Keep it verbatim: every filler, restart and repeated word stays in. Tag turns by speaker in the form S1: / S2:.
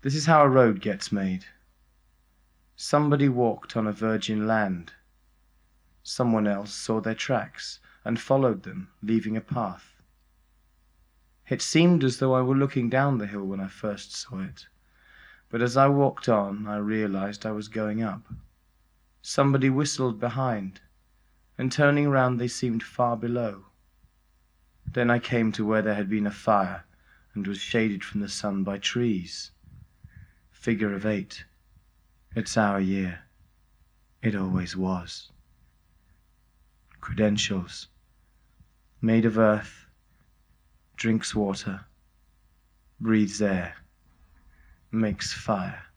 S1: This is how a road gets made. Somebody walked on a virgin land. Someone else saw their tracks and followed them, leaving a path. It seemed as though I were looking down the hill when I first saw it, but as I walked on, I realized I was going up. Somebody whistled behind, and turning round they seemed far below. Then I came to where there had been a fire, and was shaded from the sun by trees. Figure of eight. It's our year. It always was. Credentials. Made of earth. Drinks water. Breathes air. Makes fire.